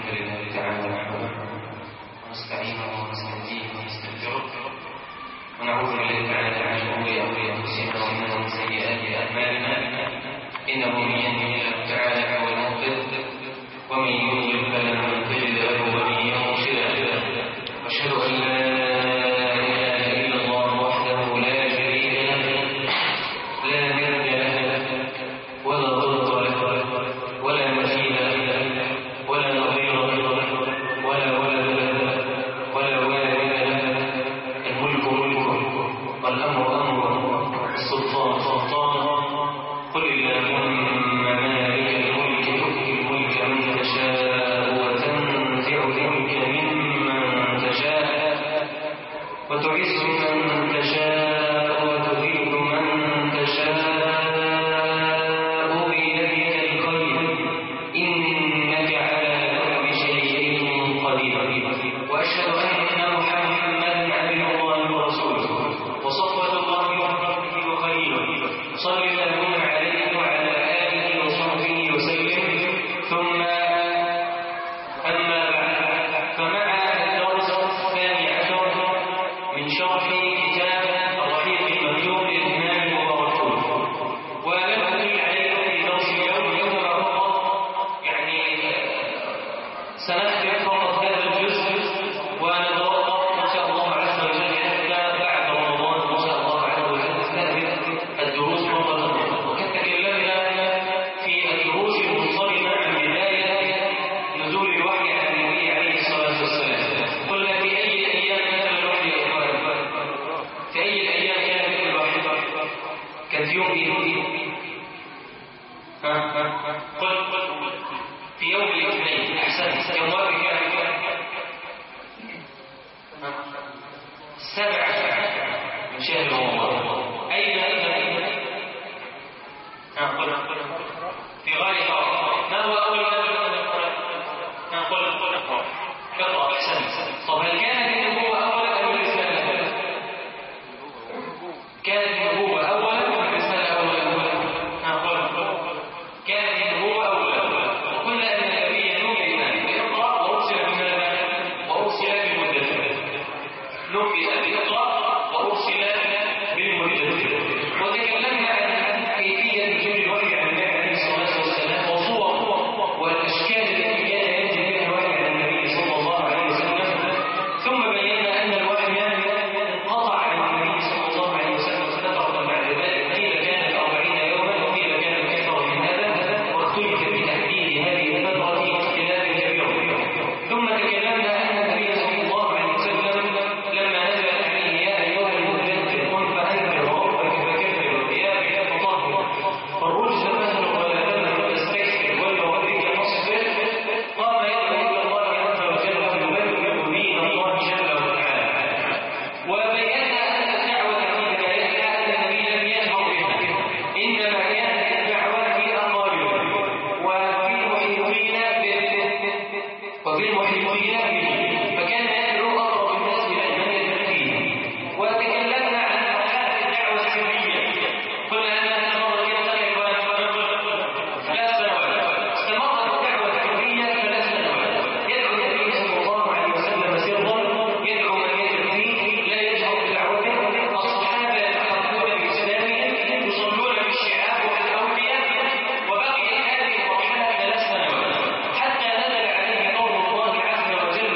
لله تعالى نحمده ونستعينه ونستهديه ونستغفره ونعوذ بالله تعالى من شرور انفسنا ومن سيئات اعمالنا انه من يهده الله تعالى فهو المهتد ومن يضلل فلن تجد له وليا مرشدا واشهد ان لا اله الا الله وحده لا شريك له لا ند له ولا ضد له ولا مثيل له ولا نظير له ولا ولد له ولا والد له الملك ملكه والامر امره السلطان سلطانه قل اللهم مالك الملك تؤتي الملك من تشاء وتنزع الملك ممن تشاء وتعز من تشاء وتذل من تشاء بيدك الخير إنك على كل شيء قدير وأشهد أن محمدا عبد الله ورسوله وصفوة الله ورحمته وخليله صل اللهم عليه وعلى آله وصحبه وسلم ثم أما بعد فمع الدرس الثاني عشر من شرح كتاب الرحيق المكتوب للإمام المبارك ولم أطل عليكم في درس اليوم فقط يعني سنختم فقط هذا الجزء ونتوقف إن شاء الله عز وجل حتى بعد رمضان إن شاء الله عز وجل نستهدف الدروس مرة أخرى وقد تكلمنا في الدروس المنصرمة عن بداية نزول الوحي على النبي عليه الصلاة والسلام قلنا في أي الأيام نزل الوحي يا إخوان في أي الأيام كان نزول الوحي كانت يوم إيه قل في يوم الاثنين أحسنت يوم واحد كان السابع من شهر رمضان أين قل في غالب ما هو أول قل اقرأ أحسنت طب هل كانت النبوة أولا أم الرسالة كانت النبوة أولا أم الرسالة أولا كانت النبوة أولا وقلنا أن النبي نبئ بإقرأ وأرسل بماذا وأرسل بالمدثر نبئ بإقرأ وأرسل بالمدثر وتكلمنا عن كيفية نزول الوحي عن النبي عليه الصلاة والسلام وصوره والأشكال التي كان ينزل بها الوحي عن النبي صلى الله عليه وسلم ثم بينا أن الوحي انقطع عن النبي صلى الله عليه وسلم فترة بعد ذلك قيل كانت 40 يوما وقيل كانت أكثر من هذا واختلف في تحديد هذه الفترة اختلاف كبير ثم تكلمنا أن النبي صلى الله عليه وسلم لما نزلت عليه يا أيها المدثر قم فأنذر وربك فكبر وثيابك فطهر والرجز فاهجر ولا تمنن وتستكثر ولربك فاصبر قام يدعو إلى الله عز وجل ويبلغ دين الله جل وعلا وبينا أن الدعوة في بدايتها أن النبي لم يجهر بها إنما كانت الدعوة في أقاربه وفي المحيطين به فكان يدعو أقرب الناس إلى من يدعو فيه وتكلمنا عن مرحلة الدعوة السرية قلنا أنها استمرت كم سنة ثلاث سنوات استمرت الدعوة السرية 3 سنوات يدعو النبي صلى الله عليه وسلم سرا يدعو من يدعو فيه لا يجهر بدعوته الصحابة يتحركون بإسلامهم يصلون بالشعاب والأولياء وبقيت هذه المرحلة 3 سنوات حتى نزل عليه قول الله عز وجل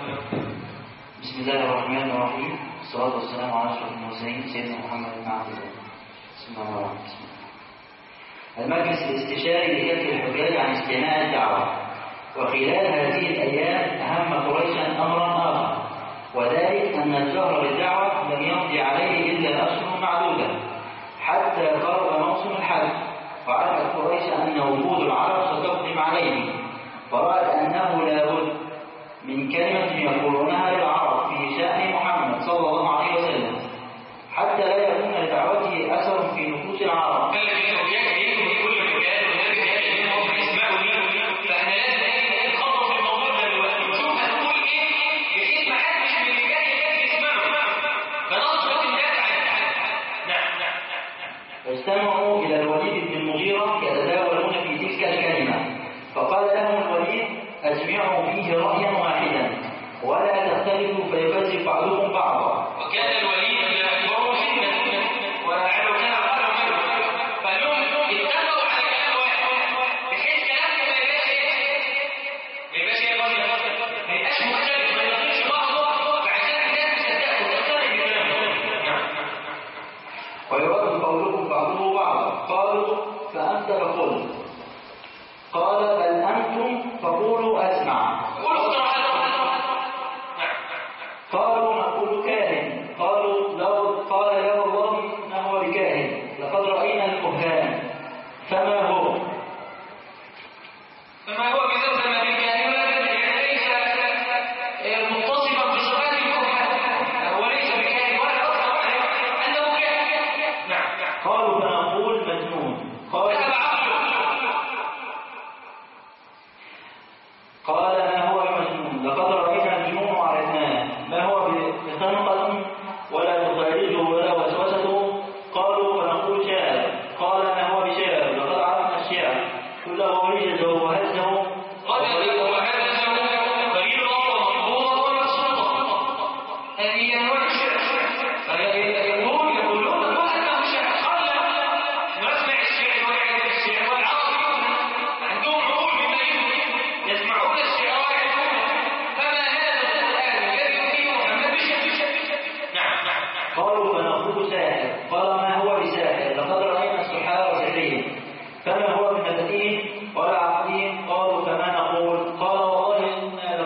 بسم الله الرحمن الرحيم، والصلاة والسلام على أشرف المرسلين سيدنا محمد بن عبد الله. بسم الله الرحمن الرحيم. المجلس الاستشاري لكف الحجاج عن استماع الدعوة. وخلال هذه الأيام أهم قريشا أمرا آخر، وذلك أن الجهر بالدعوة لم يمضي عليه إلا أشهر معدودة حتى قرب موسم الحج، وعرفت قريش أن وجود العرب ستقدم عليه، ورأت أنه لا بد من كلمة يقولونها للعرب في شأن محمد صلى الله عليه وسلم حتى لا يكون لدعوته أثر في نفوس العرب. فاجتمعوا إلى الوليد بن المغيرة يتداولون في تلك الكلمة، فقال لهم الوليد: أجمعوا فيه رأيا واحدا ولا تختلفوا فيكذب بعضكم بعضا. وكان الوليد يكبر سنا ولعله كان أقل منه، فاليوم اتفقوا على كلام واحد بحيث كلام ما يبقاش مختلف، ما يطيش بعضه فعشان الناس تستقبل بكلامه. ويرد قولكم بعضه بعضا. قالوا: فأنت فقل. قال: بل أنتم فقولوا أسمع. قالوا: نقول كاهن. قالوا: قال: لا والله ما هو بكاهن، لقد رأينا الكهان. فما هو بذلك بكاهن، يعني ليس متصفا بصفات الكهان، هو ليس بكاهن ولا أصلا أنه كاهن. قالوا: فنقول مجنون. قال: ما هو بمجنون، لقد رأينا الجنون وعرفناه، ما هو بخنقة ولا تخارجه ولا وسوسته. قالوا: فنقول شاعر. قال: ما هو بشاعر، لقد عرفنا الشعر كله رجزه وهزه قريبا ومقبوضا ومقصودا. هذه أنواع الشعر. يقولون أنه شعر، قال نسمع الشعر ويعرف الشعر، والعرب عندهم عقول بما يسمعون الشعر ويعرفونه، فما هذا القرآن الذي فيه محمد بشعر. قالوا: فنقول ساحر. قال: ما هو بساحر، لقد رأينا السحار سحرين، فما هو بمفاتيح ولا عقلين. قالوا: فما نقول. قال: والله إنا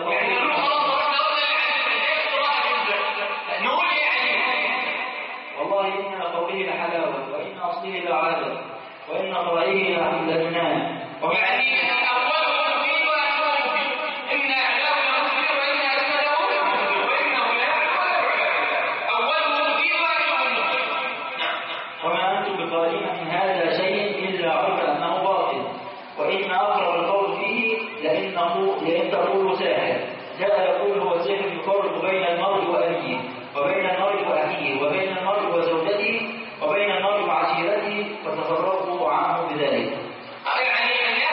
والله إن قوله لحلاوة، وإن أصله لعادة، وإن قرعه لجنان. ومعنيه أوله مفيد وآخره مفيد، إن أعلاه لمفيد وإن أسفله لمفيد، وإنه لا أوله مفيد وآخره مفيد. وما أنتم بقائلين من هذا شيء إلا عرف أنه باطل، وإن أقرب القول فيه لئن تقولوا ساحر. جاء يقول هو سحر يفرق بين المرء وأبيه، وبين المرء وأخيه، وبين المرء وزوجته، وبين المرء وعشيرته، فتفرقوا عنه بذلك. يعني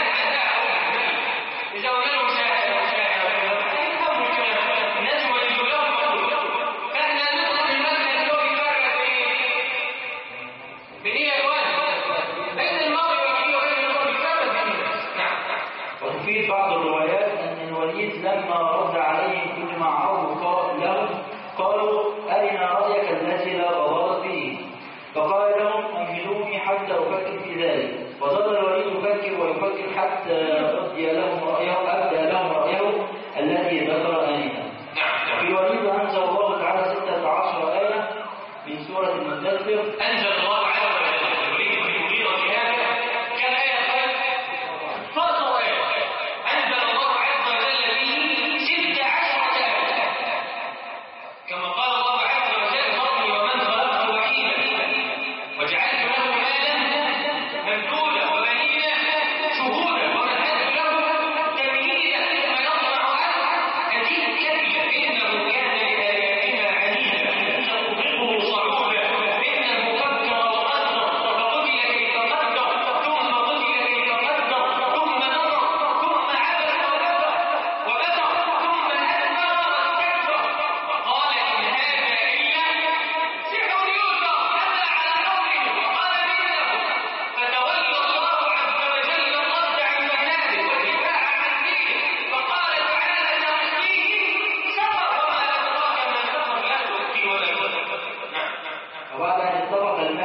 إذا ولوا شاعر يفهموا الكلام، الناس يولدوا لهم مقول، فإحنا ندخل المسجد اليوم يفرق بين بين المرء وأخيه وبين المرء يفرق بين. وتفيد بعض الروايات أن الوليد لما رد عليهم كل ما عرضوا قالوا: أرنا رأيك الذي لا غضاضة فيه. فقال لهم: أمهلوني حتى أفكر في ذلك. وظل الوليد يفكر ويفكر حتى أبدى لهم رأيه الذي ذكر آنفا. في الوليد أنزل الله تعالى 16 آية من سورة المدثر. أنزل الله عز وجل الوليد بن المغيرة في هذا كم آية؟ فاضوا آية. أنزل الله عز وجل فيه 16 آية، كما قال الله عز وجل: ذرني ومن خلقت وحيدا وجعلت له مالا ممدودا وبنين شهودا ومهدت له تمهيدا ثم يطمع أن أزيد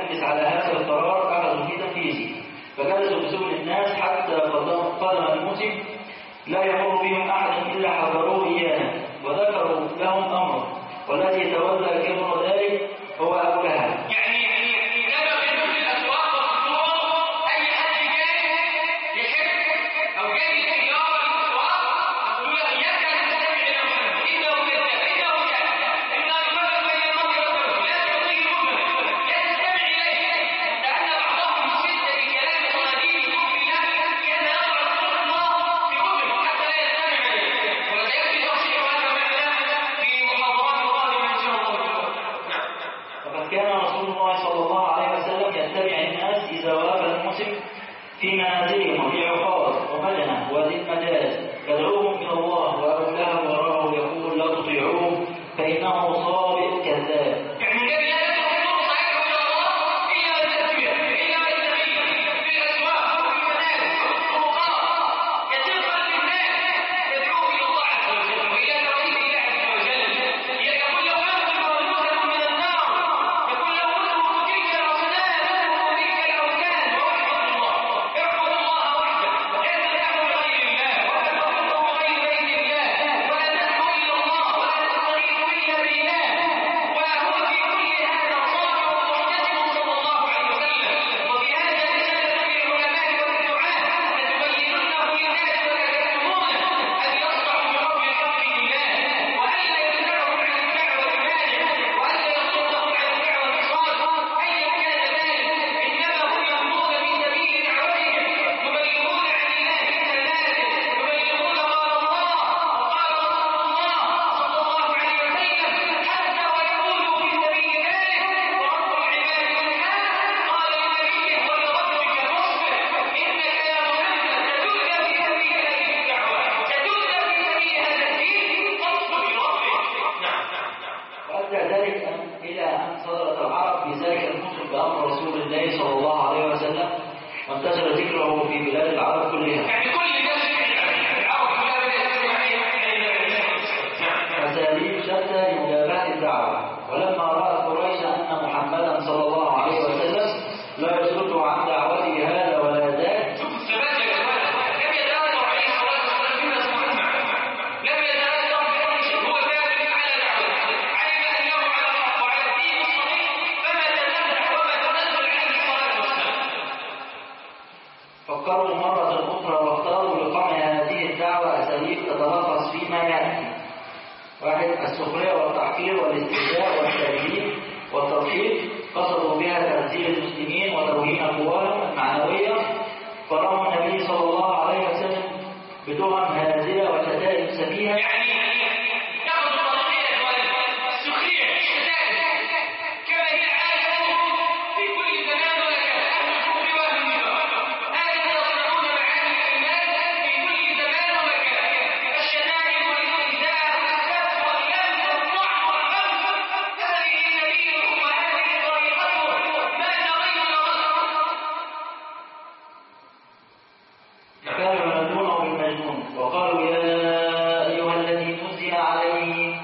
المجلس على هذا القرار أخذوا في تنفيذه، فجلسوا بسبل الناس حتى قدم الموسم لا يمر بهم أحد إلا حذروه إياه وذكروا لهم أمره، والذي تولى كبر ذلك هو أبو لهب. يعني لما بنقول الأسواق والسوق أي حد جاي يحب أو جاي للتجارة للأسواق أقول له إياك أن تستمع إلى محمد إنه كذاب إنه كذاب إنه يفرق بين المرء والرجل لا تطيع المؤمن لا تستمع إليه، لأن بعضهم يشد بكلام صناديق الكفر لا كأن يضع رسول الله في أذنه حتى لا يستمع إليه، وسيأتي تفصيل هذا معنا في محاضرات قادمة إن شاء الله. وقد كان رسول الله صلى الله عليه وسلم يتبع الناس إذا وافى الموسم في منازلهم وفي عقاد ومدنة وذي المجاز يدعوهم إلى الله، وأبو لهب وراءه يقول لا تطيعوه فإنه صابئ كذاب. يعني النبي لا يدعو صاحبه إلى الله إلا بالتسوية إلا بالتغيير في الأسواق وفي المنازل وفي الطرقات يسير خلف الناس يدعوه إلى الله عز وجل وإلى توحيد الله عز وجل، يقول له أنتم مولودة من النار، يقول له اتركوا تلك الأصنام اتركوا تلك الأوثان واعبدوا الله وحده لا تدعوا لغير الله ولا تطلبوا غير بيت الله ولا تدعوا إلى الله ولا تستغيثوا إلا بالله، وهو في كل هذا صادق محتسب صلى الله عليه وسلم. وفي هذا رسالة للعلماء والدعاة لتبيننه للناس وتكتمونه أن يصنعوا بقول الحق لله وألا يمنعهم عن الدعوة مانع وألا يصدهم عن الدعوة صاد أيا كان ذلك، إنما هم يمضون في سبيل دعوتهم يبلغون عن الله بكلماته يبلغون قال الله وقال رسول الله صلى الله عليه وسلم حتى ويقولوا في سبيل ذلك ورب العباد سبحانه قال لنبيه ولربك فاصبر إنك يا محمد ستؤتى في سبيل هذه الدعوة ستؤتى في سبيل هذا الدين فاصبر لربك. نعم. وأدى ذلك إلى أن صدرت العرب في ذلك الموسم بأمر رسول الله صلى الله عليه وسلم، وانتشر ذكره في بلاد العرب كلها. يعني كل الناس العرب كلها بدأت تسمع عليه. أساليب شتى لمجابهة الدعوة. ولما رأت قريش أن محمدا صلى الله عليه وسلم لا يصده عن دعوته هذا ولا ذاك، شوف الثبات يا جماعة، لم يتراجع عليه الصلاة والسلام فيما سمعنا، لم يتراجع في أي شيء، هو ثابت على دعوته، علم أنه على الحق وعلى الدين الصحيح فما تنزل وما تنزل عليه الصلاة والسلام. فكروا مرة أخرى واختاروا لقمع هذه الدعوة أساليب تتلخص فيما يأتي: 1. السخرية والتحقير والاستهزاء والتكذيب والتضحيك، قصدوا بها تنزيل المسلمين وتوهين قواهم المعنوية، فرموا النبي صلى الله عليه وسلم بتهم هازلة وشتائم سفيهة. يعني تأخذ التضحية والسخرية الشتائم كما هي عادة في كل زمان ومكان، أهل الكفر وأهل النفاق هكذا يصنعون معاني الكلمات في كل زمان ومكان، الشتائم والاستهزاء والسب واللم والطعن والغم، هذه سبيلهم وهذه طريقتهم ما تغير غيرهم. كانوا ينادونه بالمجنون وقالوا يا أيها الذي نزل عليه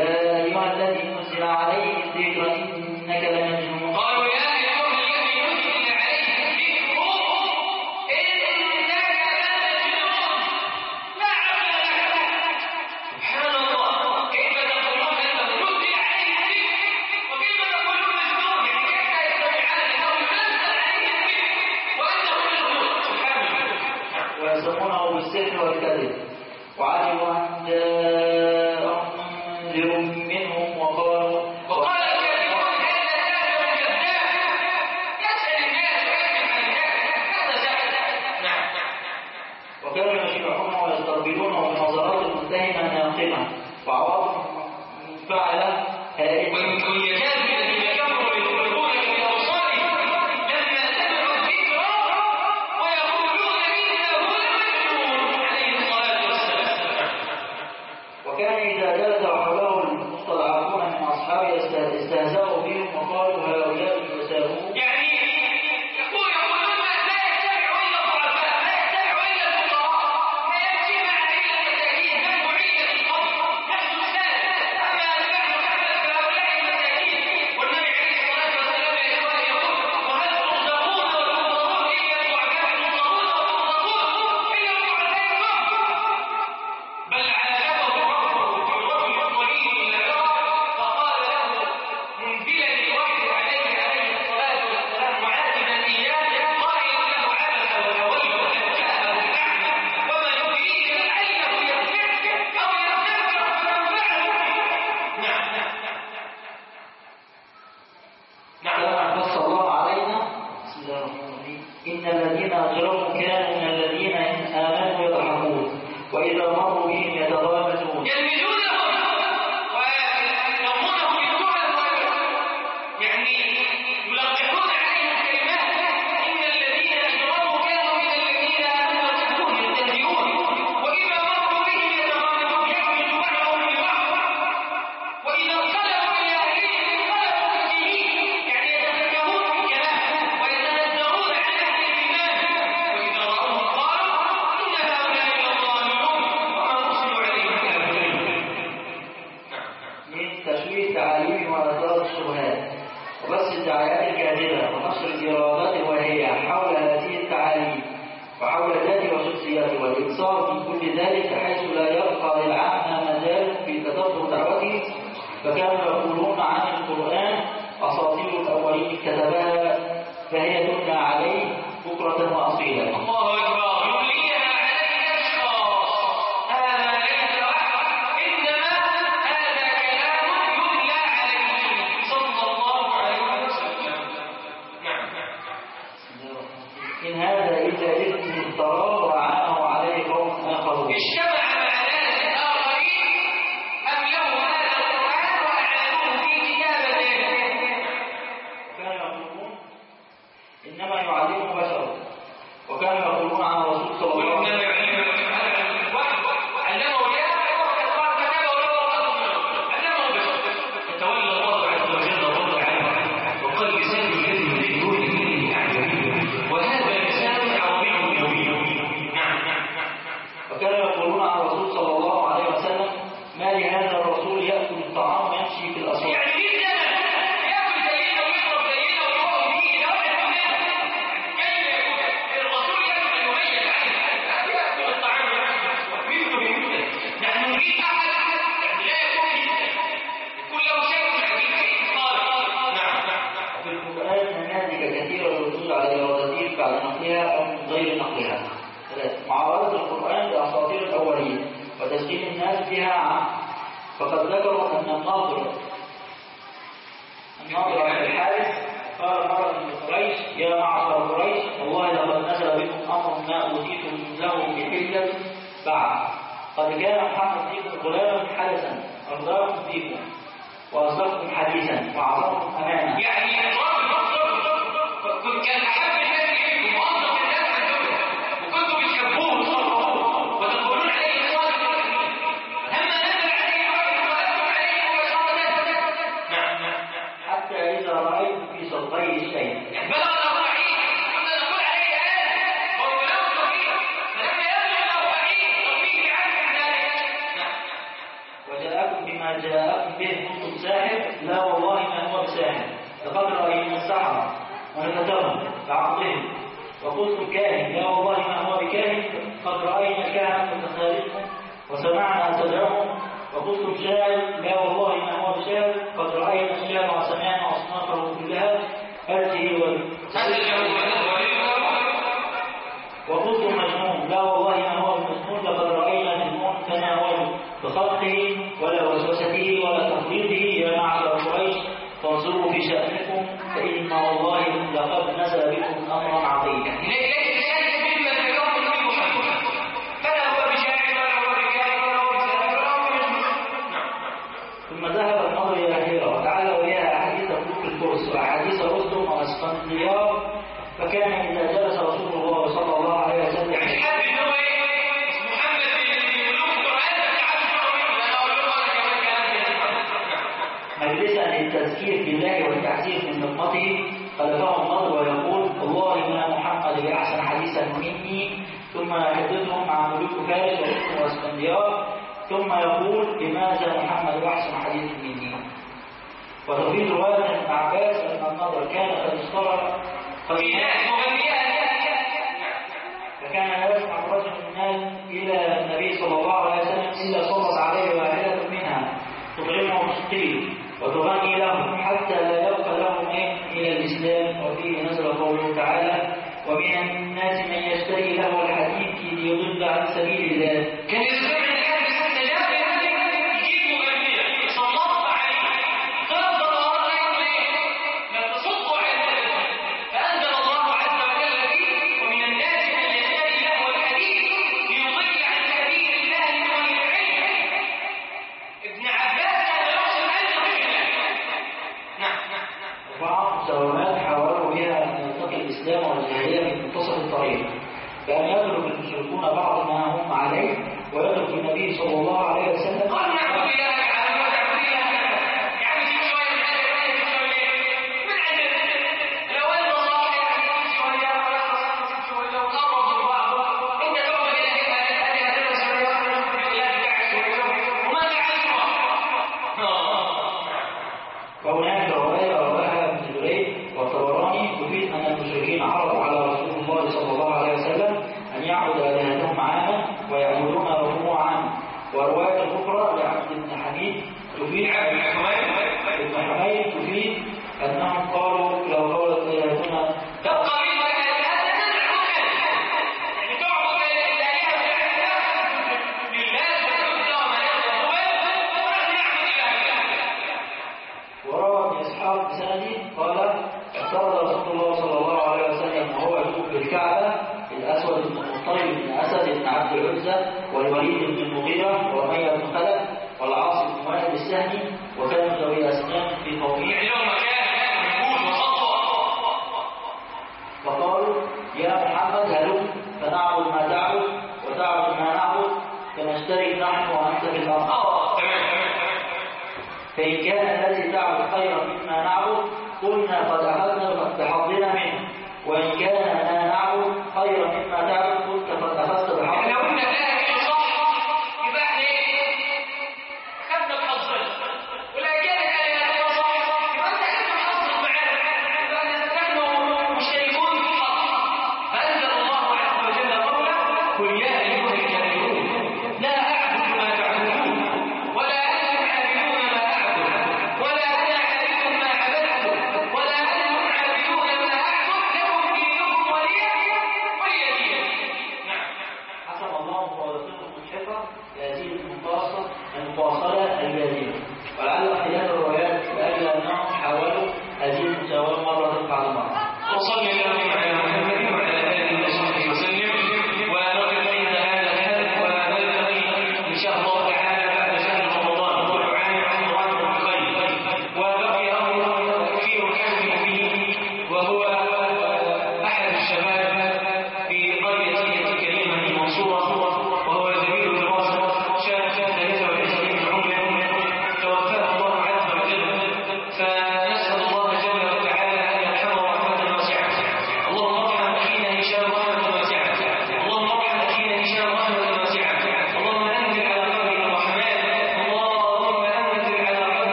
الذكر إنك لمجنون. قالوا يا أيها الذي نزل عليه الذكر إنك لمجنون لا عقل لك. سبحان الله، كيف تقولون أنه نزل عليه الذكر وكيف تقولون مجنون؟ يعني كيف يستطيعان أنه ينزل عليه الذكر وأنه مجنون؟ سبحان الله. ويسمونه بالسحر والكذب. وعجبوا أن جاءهم منذر منهم وقال الكاذبون هذا ساحر كذاب يسأل الناس ويكذب عن الناس هذا ساحر. نعم. وكانوا يشبعونه ويستقبلونه بنظرات المتهمة الناقمة وعواطف منفعلة هائلة. ويجاز الذين كفروا يخرجون من أبصارهم لما سمعوا الذكر ويقولون إنه لمجنون عليه الصلاة والسلام. وكان إذا جلس حوله المستضعفون من أصحابه استهزأوا بهم وقالوا هؤلاء يساءون. يعني يقولون لا يتبع إلا الضعفاء، لا يتبع إلا الفقراء، لا يمشي مع إلا المساكين، جمهورية الأرض نحن السادة، أما أتباع محمد فهؤلاء المساكين. والنبي عليه الصلاة والسلام يا إخواني يقول من تشويه تعاليم وإثارة الشبهات وبث الدعايات الكاذبة ونشر الإرادات الواهية حول هذه التعاليم وحول ذاته وشخصيته والإكثار من كل ذلك بحيث لا يبقى للعامة مجال في تدبر دعوته، فكانوا يقولون عن القرآن أساطير الأولين كتبها فهي تملى عليه بكرة وأصيلا. الله أكبر. يمليها عليه أشخاص، هذا ليس وحي، إنما هذا كلام يملى عليه صلى الله عليه وسلم. نعم. إن هذا إلا إثم افتراه وعانه عليه قوم آخرون. اجتمع مع ناس آخرين أملوا هذا القرآن وأعلنوه في كتابته. كانوا يقولون إنما يعلمه بشر، وكانوا يقولون عن الرسول صلى الله عليه وسلم ما لهذا الرسول يأكل الطعام ويمشي في الأسواق. في القرآن نماذج كثيرة تدل على إرادته بعد نقلها أو من غير نقلها. معارضة القرآن بأساطير الأولين وتسجيل الناس بها عنه. فقد ذكروا أن الناظر عن الحارث قال مرة من قريش: يا معشر قريش، والله لقد نزل بكم أمر ما أوتيتم له بحلة بعد. قد كان محمد فيكم غلاما حدثا أرضاكم فيكم وأصدقكم حديثا وأعظمكم أمانا. يعني كنت كان أحب الناس إليكم وأصدق الناس عندكم، وكنتم بتحبوه وتصرفوه وتقولون عليه الصادق الأمين. لما نزل عليه الوحي ولكم عليه مباشرة. نعم. حتى إذا رأيت في صدقي الشيء يعني بلغ الأربعين كنا نقول عليه الآن وهو له صغير، فلما يبلغ الأربعين وفيه عنه ذلك. وجاءكم بما جاءكم به كنتم ساحر، لا والله ما هو بساحر، لقد رأينا السحرة ونفتهم بعضهم، وقلتم كاهن، لا والله ما هو بكاهن، قد رأينا الكهنة متخالفهم وسمعنا تدعوهم، وقلتم شاعر، لا والله ما هو بشاعر، قد رأينا الشعر وسمعنا أصنافه كلها هذه وقلتم مجنون، لا والله ما هو بمجنون، لقد رأينا مجنون تناول بخلقه ولا وسوسته ولا تفريطه. يا معشر قريش، فانظروا في شأنكم فإن والله لقد نزل بكم أمرا عظيما. ثم ذهب النظر إلى هيرة وتعالوا إليها أحاديث ملوك الفرس وأحاديث رستم وأسفنديار، فكان إذا جلس رسول الله صلى الله عليه وسلم مجلسا للتذكير بالله والتعزير من نقمته، خلفه النظر ويقول: والله ما محمد بأحسن حديثا مني، ثم يحدثهم عن ملوك فارس ورستم واسفنديار، ثم يقول: لماذا محمد أحسن حديث مني؟ وتفيد رواية ابن عباس أن النظر كان قد اشترى فكان يسمع رجل من الناس إلى النبي صلى الله عليه وسلم إلا صلت عليه واحدة منها تطعمه مسقيه وتغني له حتى لا يبقى له إلى الإسلام. وفيه نزل قوله تعالى: ومن الناس من يشتري له الحديث ليضل عن سبيل الله. كان يسمع الكلام استجاب يجيب مغنية صلت عليه ضرب ضربات لا تصدوا على ذلك، فأنزل الله عز وجل فيه: ومن الناس من يشتري له الحديث ليضل عن سبيل الله بغير علم. ابن عباس كان يقصد نعم. بعض مساومات حاولوا بها أن يلتقي الإسلام والجاهلية في منتصف الطريق، بأن يترك المشركون بعض ما هم عليه ويترك النبي صلى الله عليه وسلم. قال: نعبد الله تعالى وتعبد الله يعني شوية من هذا من عندنا لو أن الله يعني شوية ولا وقرب بعض أنت تؤمن إلى هذا شوية وما تعلمها وهناك رواية رواها ابن جرير والطبراني تفيد أن المشركين عرضوا على رسول الله صلى الله عليه وسلم أن يعبد آلهتهم عاما ويعبدون ركوعا. ورواية أخرى لعبد بن حميد تفيد تفيد أنهم قالوا لو قالت آلهتنا قال افترض رسول الله صلى الله عليه وسلم وهو يطوف بالكعبة الأسود بن المطلب بن أسد بن عبد العزى والوليد بن المغيرة وأمية بن خلف والعاص بن وائل السهمي وكانوا ذوي أسنان في قومه. فقالوا يا محمد هلم فنعبد ما تعبد وتعبد ما نعبد فنشترك نحن وأنت في الأرض. فإن كان الذي تعبد خيرا مما نعبد قلنا قد أخذنا بحظنا منه، وإن كان